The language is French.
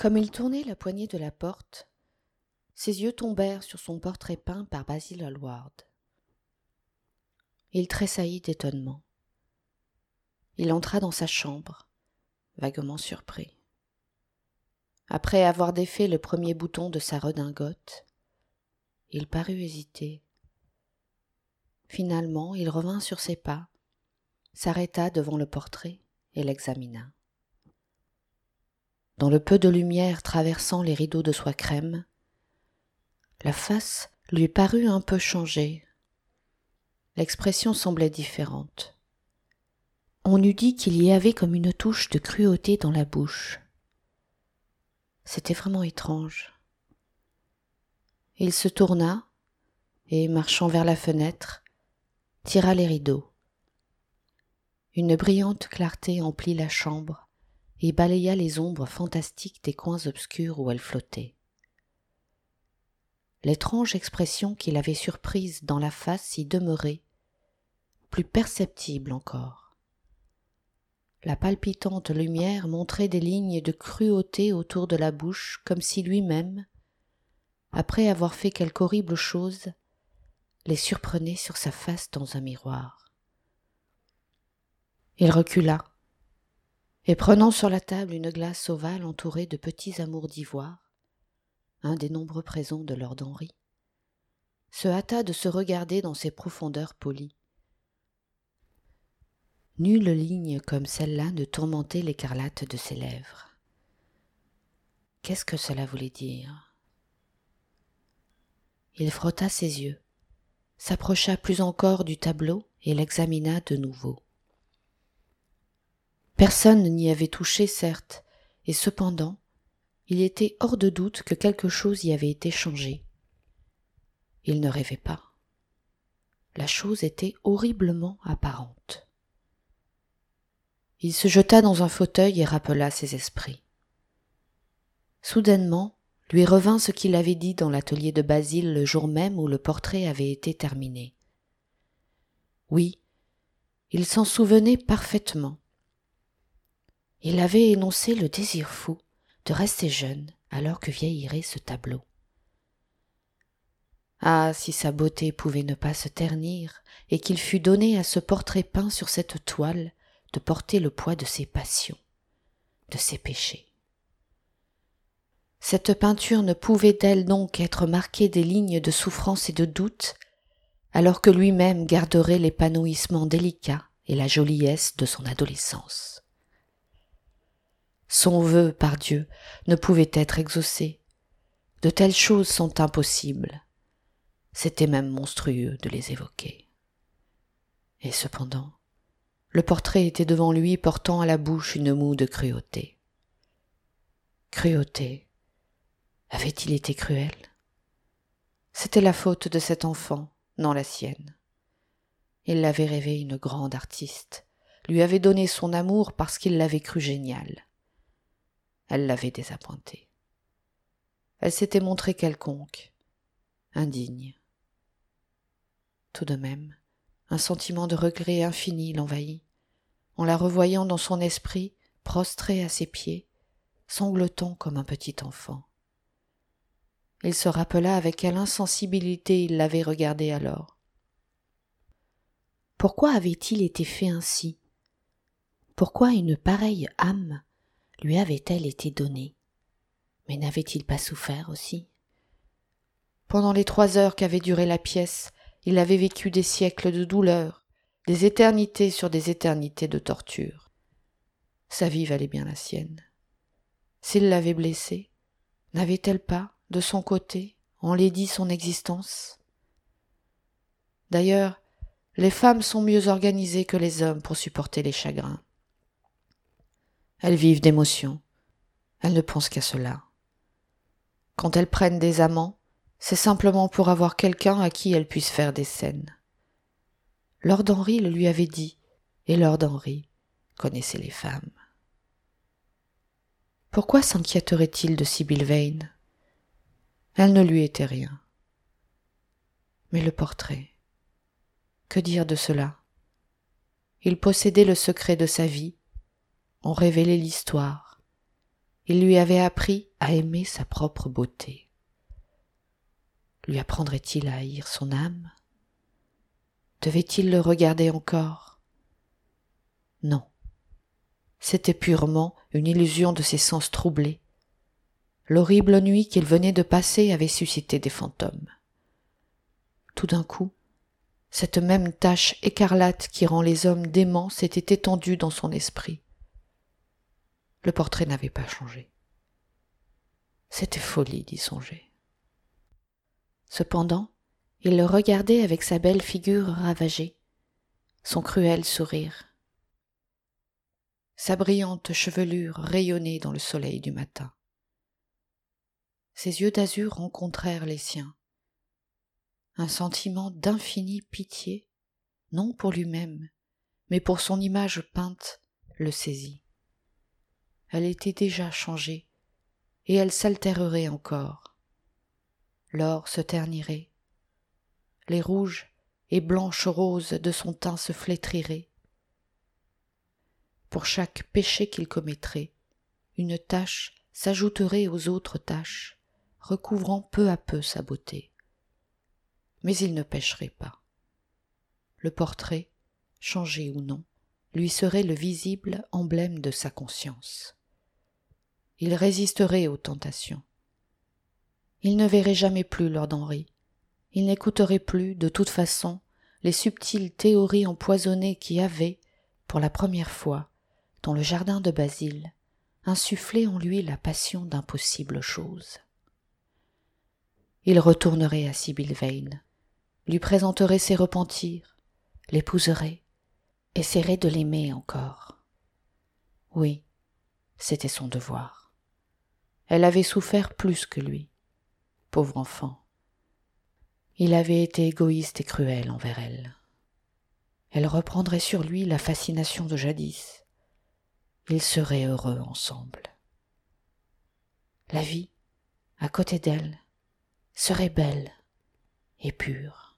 Comme il tournait la poignée de la porte, ses yeux tombèrent sur son portrait peint par Basil Hallward. Il tressaillit d'étonnement. Il entra dans sa chambre, vaguement surpris. Après avoir défait le premier bouton de sa redingote, il parut hésiter. Finalement, il revint sur ses pas, s'arrêta devant le portrait et l'examina. Dans le peu de lumière traversant les rideaux de soie crème, la face lui parut un peu changée. L'expression semblait différente. On eût dit qu'il y avait comme une touche de cruauté dans la bouche. C'était vraiment étrange. Il se tourna et, marchant vers la fenêtre, tira les rideaux. Une brillante clarté emplit la chambre et balaya les ombres fantastiques des coins obscurs où elle flottait. L'étrange expression qu'il avait surprise dans la face y demeurait, plus perceptible encore. La palpitante lumière montrait des lignes de cruauté autour de la bouche, comme si lui-même, après avoir fait quelque horrible chose, les surprenait sur sa face dans un miroir. Il recula, et prenant sur la table une glace ovale entourée de petits amours d'ivoire, un des nombreux présents de Lord Henry, se hâta de se regarder dans ses profondeurs polies. Nulle ligne comme celle-là ne tourmentait l'écarlate de ses lèvres. Qu'est-ce que cela voulait dire ? Il frotta ses yeux, s'approcha plus encore du tableau et l'examina de nouveau. Personne n'y avait touché, certes, et cependant, il était hors de doute que quelque chose y avait été changé. Il ne rêvait pas. La chose était horriblement apparente. Il se jeta dans un fauteuil et rappela ses esprits. Soudainement, lui revint ce qu'il avait dit dans l'atelier de Basil le jour même où le portrait avait été terminé. Oui, il s'en souvenait parfaitement. Il avait énoncé le désir fou de rester jeune alors que vieillirait ce tableau. Ah, si sa beauté pouvait ne pas se ternir et qu'il fût donné à ce portrait peint sur cette toile de porter le poids de ses passions, de ses péchés. Cette peinture ne pouvait d'elle donc être marquée des lignes de souffrance et de doute, alors que lui-même garderait l'épanouissement délicat et la joliesse de son adolescence. Son vœu, par Dieu, ne pouvait être exaucé. De telles choses sont impossibles. C'était même monstrueux de les évoquer. Et cependant, le portrait était devant lui portant à la bouche une moue de cruauté. Cruauté. Avait-il été cruel ? C'était la faute de cet enfant, non la sienne. Il l'avait rêvée une grande artiste, lui avait donné son amour parce qu'il l'avait crue géniale. Elle l'avait désappointé. Elle s'était montrée quelconque, indigne. Tout de même, un sentiment de regret infini l'envahit, en la revoyant dans son esprit, prostrée à ses pieds, sanglotant comme un petit enfant. Il se rappela avec quelle insensibilité il l'avait regardée alors. Pourquoi avait-il été fait ainsi ? Pourquoi une pareille âme lui avait-elle été donnée ? Mais n'avait-il pas souffert aussi ? Pendant les 3 heures qu'avait duré la pièce, il avait vécu des siècles de douleur, des éternités sur des éternités de torture. Sa vie valait bien la sienne. S'il l'avait blessée, n'avait-elle pas, de son côté, enlaidi son existence ? D'ailleurs, les femmes sont mieux organisées que les hommes pour supporter les chagrins. Elles vivent d'émotions, elles ne pensent qu'à cela. Quand elles prennent des amants, c'est simplement pour avoir quelqu'un à qui elles puissent faire des scènes. Lord Henry le lui avait dit, et Lord Henry connaissait les femmes. Pourquoi s'inquiéterait-il de Sibyl Vane ? Elle ne lui était rien. Mais le portrait, que dire de cela ? Il possédait le secret de sa vie, en révélait l'histoire. Il lui avait appris, à aimer sa propre beauté. Lui apprendrait-il à haïr son âme? Devait-il le regarder encore? Non. C'était purement une illusion de ses sens troublés. L'horrible nuit qu'il venait de passer avait suscité des fantômes. Tout d'un coup, cette même tache écarlate qui rend les hommes déments s'était étendue dans son esprit. Le portrait n'avait pas changé. C'était folie d'y songer. Cependant, il le regardait avec sa belle figure ravagée, son cruel sourire. Sa brillante chevelure rayonnait dans le soleil du matin. Ses yeux d'azur rencontrèrent les siens. Un sentiment d'infinie pitié, non pour lui-même, mais pour son image peinte, le saisit. Elle était déjà changée, et elle s'altérerait encore. L'or se ternirait, les rouges et blanches roses de son teint se flétriraient. Pour chaque péché qu'il commettrait, une tache s'ajouterait aux autres taches, recouvrant peu à peu sa beauté. Mais il ne pécherait pas. Le portrait, changé ou non, lui serait le visible emblème de sa conscience. Il résisterait aux tentations. Il ne verrait jamais plus Lord Henry. Il n'écouterait plus, de toute façon, les subtiles théories empoisonnées qui avaient, pour la première fois, dans le jardin de Basile, insufflé en lui la passion d'impossibles choses. Il retournerait à Sibyl Vane, lui présenterait ses repentirs, l'épouserait, essaierait de l'aimer encore. Oui, c'était son devoir. Elle avait souffert plus que lui, pauvre enfant. Il avait été égoïste et cruel envers elle. Elle reprendrait sur lui la fascination de jadis. Ils seraient heureux ensemble. La vie, à côté d'elle, serait belle et pure.